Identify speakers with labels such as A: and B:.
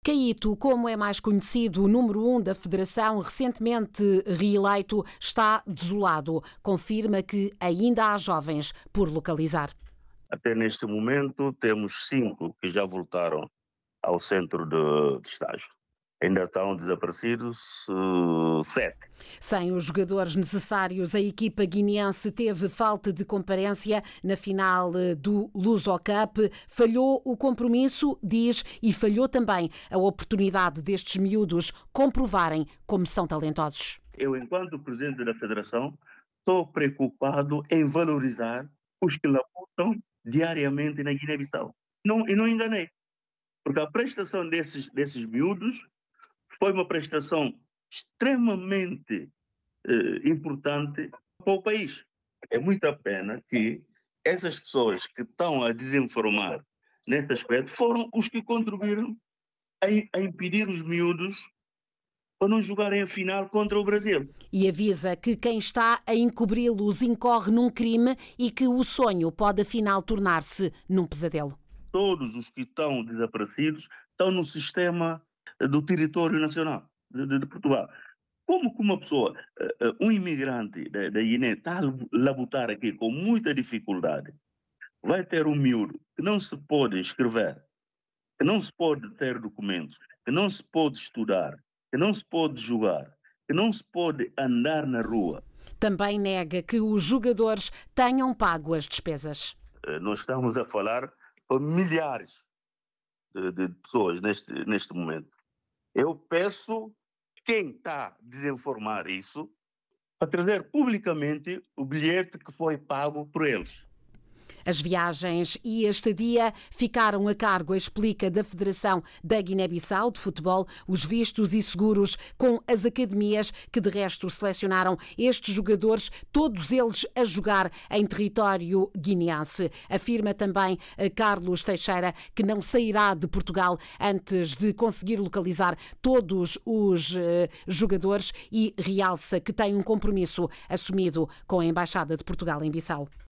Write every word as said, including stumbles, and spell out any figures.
A: Caíto, como é mais conhecido, o número um da Federação, recentemente reeleito, está desolado. Confirma que ainda há jovens por localizar.
B: Até neste momento temos cinco que já voltaram ao centro de, de estágio. Ainda estão desaparecidos uh, sete.
A: Sem os jogadores necessários, a equipa guineense teve falta de comparência na final do Luso Cup. Falhou o compromisso, diz, e falhou também a oportunidade destes miúdos comprovarem como são talentosos.
B: Eu, enquanto presidente da federação, estou preocupado em valorizar os que labutam diariamente na Guiné-Bissau. Não, e não enganei, porque a prestação desses, desses miúdos foi uma prestação extremamente eh, importante para o país. É muita pena que essas pessoas que estão a desinformar nesse aspecto foram os que contribuíram a, a impedir os miúdos para não jogarem a final contra o Brasil.
A: E avisa que quem está a encobri-los incorre num crime e que o sonho pode afinal tornar-se num pesadelo.
B: Todos os que estão desaparecidos estão no sistema do território nacional de, de, de Portugal. Como que uma pessoa, um imigrante da, da Guiné, está a labutar aqui com muita dificuldade, vai ter um miúdo que não se pode escrever, que não se pode ter documentos, que não se pode estudar, que não se pode jogar, que não se pode andar na rua.
A: Também nega que os jogadores tenham pago as despesas.
B: Nós estamos a falar para milhares de, de pessoas neste, neste momento. Eu peço quem está a desinformar isso a trazer publicamente o bilhete que foi pago por eles.
A: As viagens e a estadia ficaram a cargo, explica, da Federação da Guiné-Bissau de Futebol, os vistos e seguros com as academias que de resto selecionaram estes jogadores, todos eles a jogar em território guineense. Afirma também Carlos Teixeira que não sairá de Portugal antes de conseguir localizar todos os jogadores e realça que tem um compromisso assumido com a Embaixada de Portugal em Bissau.